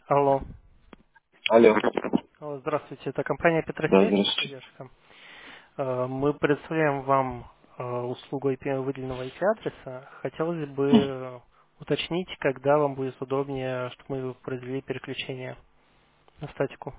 Алло. Алло. Алло, здравствуйте, это компания Да, Петросвязь, здравствуйте. поддержка. Мы предоставляем вам услугу выделенного IP-адреса. Хотелось бы уточнить, когда вам будет удобнее, чтобы мы произвели переключение на статику.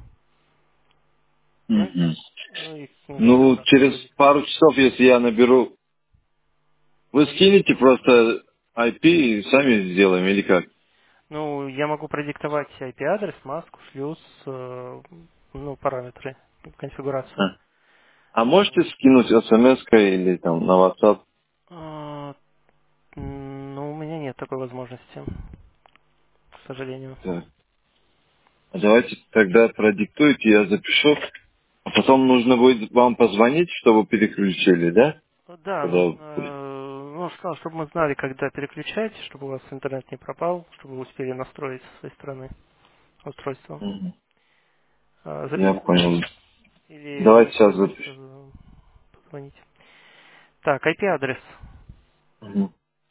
Мгм. Ну и время Ну, обратно через подходит. пару часов, если я наберу, вы Наберите. скинете просто IP и сами сделаем, или как? Ну, я могу продиктовать IP-адрес, маску, шлюз, ну, параметры, конфигурацию. А можете скинуть смс или там на WhatsApp? А, Ну, у меня нет такой возможности, к сожалению. Так. А давайте тогда продиктуйте, я запишу. А потом нужно будет вам позвонить, чтобы переключили, да? Да, Когда нужно, будет. ну, чтобы мы знали, когда переключать, чтобы у вас интернет не пропал, чтобы вы успели настроить со своей стороны устройство. Мгм. Я Записываете? понял. Или Давайте сейчас хотите запишу. позвонить? Так, IP-адрес Мгм.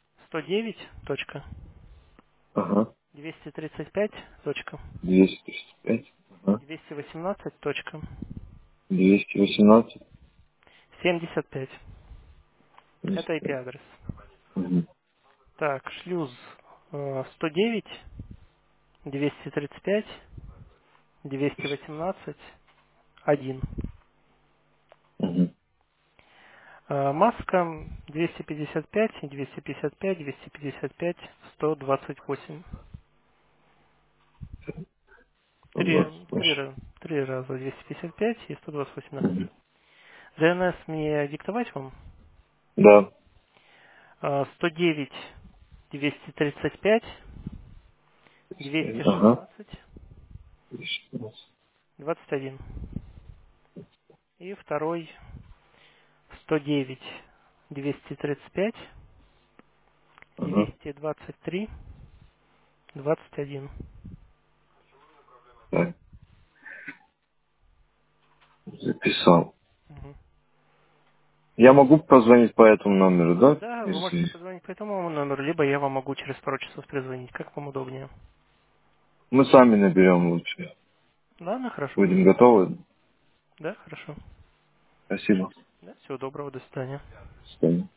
Ага. 109.235.218.218. 205. Ага. 218. 75. Это 75. IP-адрес. Мгм. Так, шлюз 109, 235, 218, 1. Мгм. Маска 255, 255, 255, 128. $128. Три раза 255 и 128 на конце. Мгм. DNS мне диктовать вам? Да. 109, 235, Ага. 216, 21. И второй 109, 235, Ага. 223, 21. Так, записал. Мгм. Я могу позвонить по этому номеру, да? Да, вы можете Если позвонить по этому номеру, либо я вам могу через пару часов перезвонить, как вам удобнее. мы сами наберем лучше. Ладно, хорошо. Будем готовы? Да, хорошо. Спасибо. Да, всего доброго, до свидания. До свидания.